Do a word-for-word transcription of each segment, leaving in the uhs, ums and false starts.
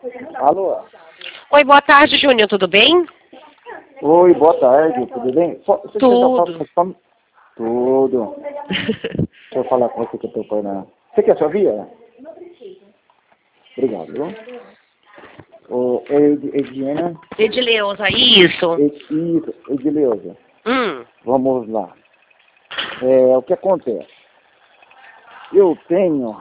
Alô? Oi, boa tarde, Júnior, tudo bem? Oi, boa tarde, tudo bem? Só, você Tudo. Só, só, tudo. Deixa eu falar com você que eu tô por na... Você quer sua via? Obrigado, viu? Ô, Ed, Ediana... Edileuza, isso. Ed, isso, Edileuza. Hum. Vamos lá. É, o que acontece? Eu tenho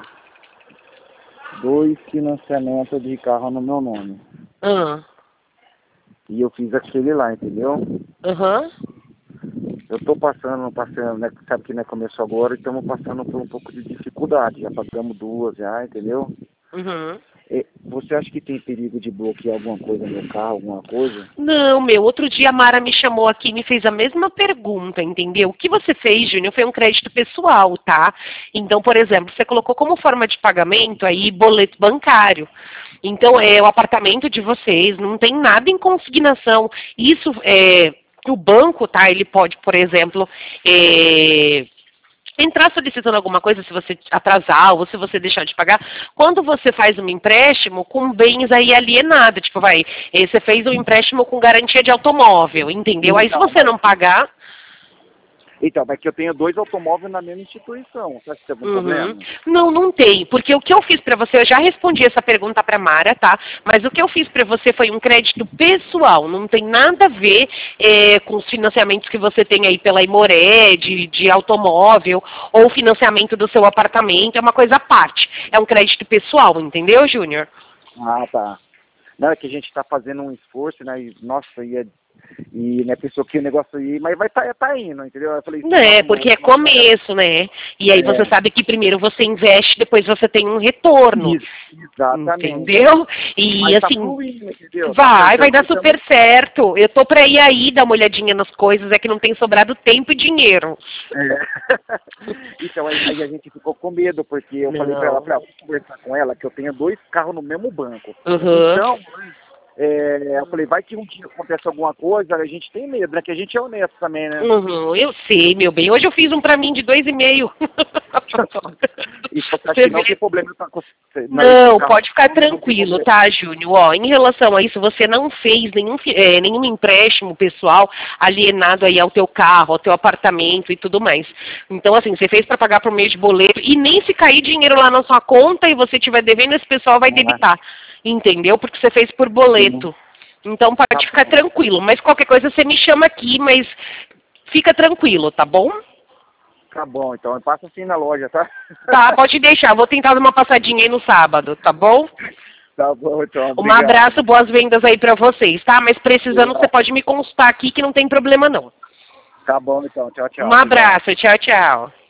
dois financiamentos de carro no meu nome. Hum. E eu fiz aquele lá, entendeu? Uhum. Eu tô passando, passando, né? Sabe que né, começou agora e estamos passando por um pouco de dificuldade. Já pagamos duas já, entendeu? Uhum. E você acha que tem perigo de bloquear alguma coisa no meu carro, alguma coisa? Não, meu, outro dia a Mara me chamou aqui e me fez a mesma pergunta, entendeu? O que você fez, Júnior, foi um crédito pessoal, tá? Então, por exemplo, você colocou como forma de pagamento aí boleto bancário. Então, é o apartamento de vocês, não tem nada em consignação. Isso é... O banco, tá, ele pode, por exemplo, é, entrar solicitando alguma coisa se você atrasar ou se você deixar de pagar. Quando você faz um empréstimo com bens aí alienados, tipo, vai, eh, você fez um empréstimo com garantia de automóvel, entendeu? Aí se Então, você não pagar... Então, mas que eu tenho dois automóveis na mesma instituição. Você acha que tem algum Uhum. problema? Não, não tem, porque o que eu fiz para você, eu já respondi essa pergunta para Mara, tá? Mas o que eu fiz para você foi um crédito pessoal, não tem nada a ver é, com os financiamentos que você tem aí pela Imoré, de, de automóvel, ou financiamento do seu apartamento, é uma coisa à parte. É um crédito pessoal, entendeu, Júnior? Ah, tá. Não, é que a gente está fazendo um esforço, né? E, nossa, e, é, e né, pensou que o negócio ia, mas vai tá, tá indo, entendeu? Eu falei, Não é, porque é começo, né? E aí você É. sabe que primeiro você investe, depois você tem um retorno. Isso, exatamente. Entendeu? E Mas tá assim, fluindo, entendeu? vai, Tá vai dar certo. super certo. Eu tô pra ir aí dar uma olhadinha nas coisas, é que não tem sobrado tempo e dinheiro. É. Então, aí, aí a gente ficou com medo, porque eu Não. falei pra ela, falei, ah, vou conversar com ela, que eu tenho dois carros no mesmo banco. Uhum. Então, é, eu falei, vai que um dia acontece alguma coisa, a gente tem medo, né? Que a gente é honesto também, né? Uhum, eu sei, meu bem. Hoje eu fiz um pra mim de dois e meio. E você acha que não tem problema tá com Não, pode ficar tranquilo, tá, Júnior? Ó, em relação a isso, você não fez nenhum, é, nenhum empréstimo pessoal alienado aí ao teu carro, ao teu apartamento e tudo mais. Então, assim, você fez para pagar por meio de boleto e nem se cair dinheiro lá na sua conta e você estiver devendo, esse pessoal vai debitar, entendeu? Porque você fez por boleto. Então, pode ficar tranquilo. Mas qualquer coisa você me chama aqui, mas fica tranquilo, tá bom? Tá bom, então passa assim na loja, tá? Tá, pode deixar. Vou tentar dar uma passadinha aí no sábado, tá bom? Tá bom, então. Um Obrigado. abraço, boas vendas aí pra vocês, tá? Mas precisando, você pode me consultar aqui que não tem problema não. Tá bom, então. Tchau, tchau. Um abraço, tchau, tchau.